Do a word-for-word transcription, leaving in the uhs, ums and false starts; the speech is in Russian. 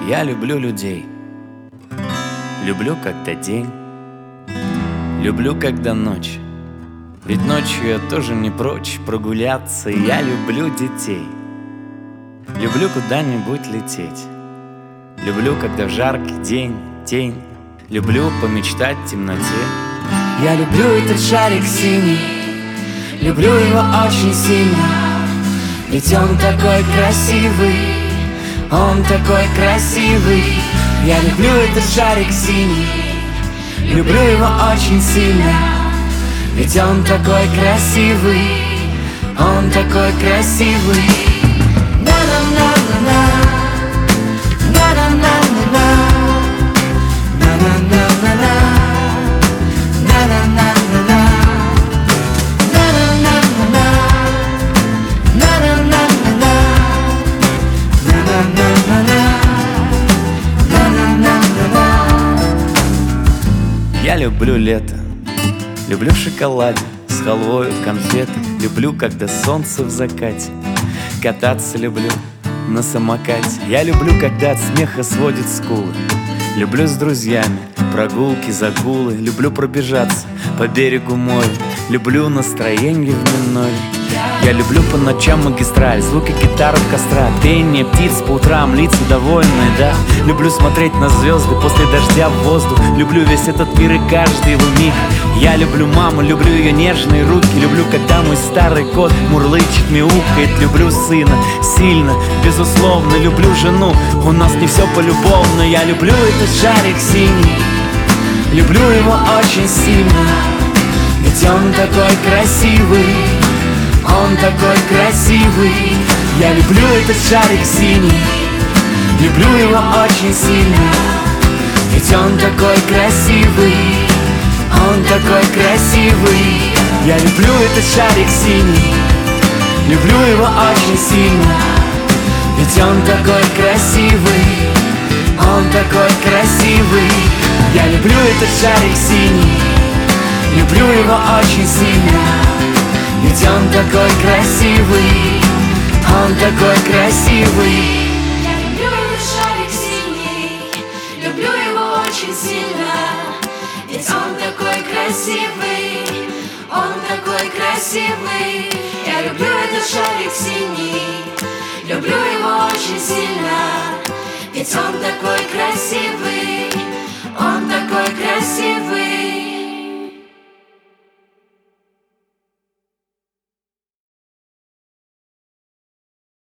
Я люблю людей. Люблю, когда день. Люблю, когда ночь. Ведь ночью я тоже не прочь прогуляться. Я люблю детей. Люблю куда-нибудь лететь. Люблю, когда в жаркий день тень. Люблю помечтать в темноте. Я люблю этот шарик синий, люблю его очень сильно. Ведь он такой красивый, он такой красивый. Я люблю этот шарик синий, люблю его очень сильно. Ведь он такой красивый, он такой красивый. На-на-на-на-на, на-на-на-на-на, на-на-на-на-на, на-на-на-на-на, на-на-на-на-на, на-на-на-на-на, на-на-на-на-на. Я люблю лето. Люблю в шоколаде, с халвой, конфеты. Люблю, когда солнце в закате. Кататься люблю на самокате. Я люблю, когда от смеха сводит скулы. Люблю с друзьями прогулки, загулы. Люблю пробежаться по берегу моря. Люблю настроение в миноре. Я люблю по ночам магистраль, звуки гитары в костра, пение птиц по утрам, лица довольные, да. Люблю смотреть на звезды после дождя в воздух. Люблю весь этот мир и каждый его миг. Я люблю маму, люблю ее нежные руки. Люблю, когда мой старый кот мурлычет, мяукает. Люблю сына сильно, безусловно. Люблю жену, у нас не все полюбовно. Я люблю этот шарик синий, люблю его очень сильно. Ведь он такой красивый, он такой красивый. Я люблю этот шарик синий, люблю его очень сильно. Ведь он такой красивый, он такой красивый. Я люблю этот шарик синий, люблю его очень сильно. Ведь он такой красивый, он такой красивый. Я люблю этот шарик синий, люблю его очень сильно. Ведь он такой красивый, он такой красивый. Я люблю этот шарик синий, люблю его очень сильно. Ведь он такой красивый, он такой красивый. Я люблю этот шарик синий, люблю его очень сильно. Ведь он такой красивый, он такой красивый.